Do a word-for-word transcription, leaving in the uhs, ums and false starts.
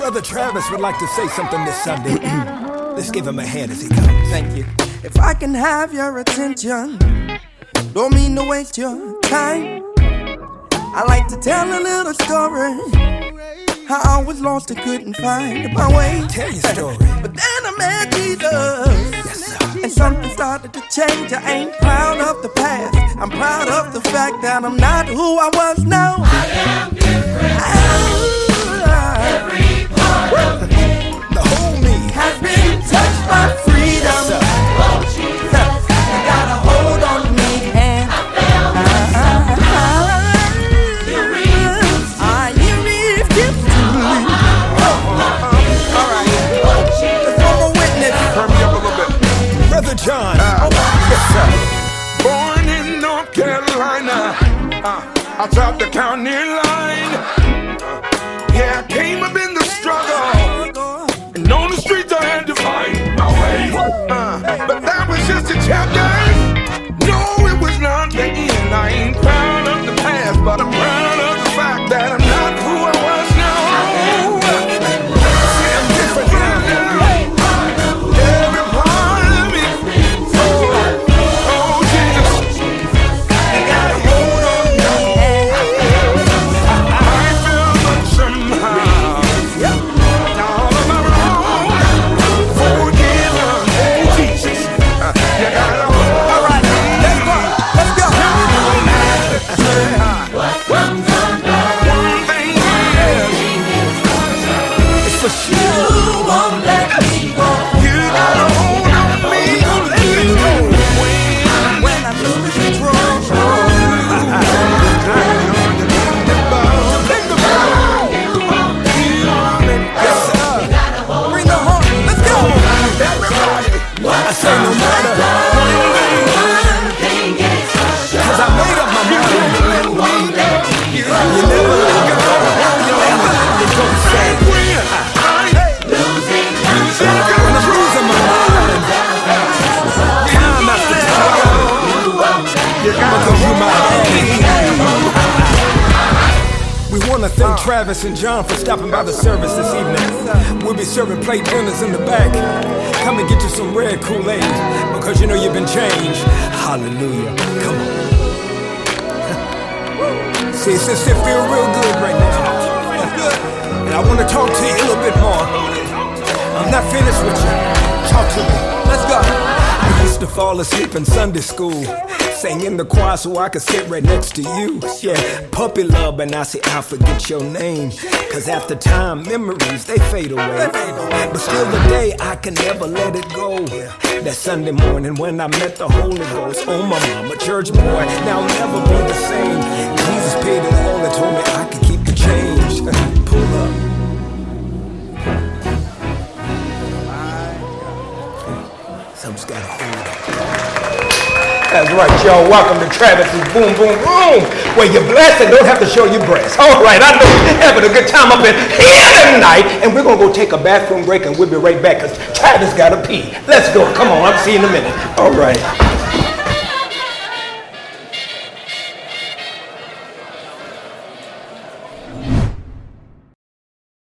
Brother Travis would like to say something this Sunday. Let's give him a hand as he comes. Thank you. If I can have your attention, don't mean to waste your time. I like to tell a little story, how I was lost and couldn't find my way. Tell your story. But then I met Jesus, Yes, sir. and something started to change. I ain't proud of the past, I'm proud of the fact that I'm not who I was now. I am different. Every part of me, The whole me has been touched by freedom. Yes, sir. oh Jesus, You got a hold on me, and I found myself. You reasons I you refuse to leave. All right, oh Jesus, let's go witness. Turn me up a little bit. Brother John. Yes, sir. Born in North Carolina, uh, outside the county line. Uh, yeah, I came up in the struggle, and on the streets I had to find my way. Uh, but that was just a chapter. No, it was not the end. I ain't proud of the past, but I'm proud of the fact that I'm not who I was now. See, I'm different now. Every part of me. Oh, oh, Jesus. You got a hold on me. I feel like somehow. All of my wrong, forgiven. Oh, Jesus. Uh, You got a hold All right, let's go. Let's go. what comes undone, One thing is, It's for sure. you won't let me go. you got a hold on me. Don't let me go. When When I lose control, bring the horn. Let's go. I say no matter, One thing is for sure. cause I made up my mind. You never let go. You never let me go. Say, Losing when I'm losing my mind, time after time, because you my daddy. We want to thank Travis and John for stopping by the service this evening. We'll be serving plate dinners in the back. Come and get you some red Kool-Aid, because you know you've been changed. Hallelujah. Come on. See, it's just, it feel real good right now. And I want to talk to you a little bit more. I'm not finished with you. Talk to me. Let's go. I used to fall asleep in Sunday school, sang in the choir so I could sit right next to you. Yeah, puppy love, and I say I forget your name, cause after time, memories, they fade away. But still today, I can never let it go. That Sunday morning when I met the Holy Ghost. Oh my mama, church boy, now I'll never be the same. Jesus paid it all and told me I could keep the change. Pull up. Something's got a hold on. That's right, y'all. Welcome to Travis's Boom Boom Room, where you're blessed and don't have to show your breasts. All right, I know you're having a good time up in here tonight, and we're going to go take a bathroom break, and we'll be right back, because Travis got to pee. Let's go. Come on. I'll see you in a minute. All right.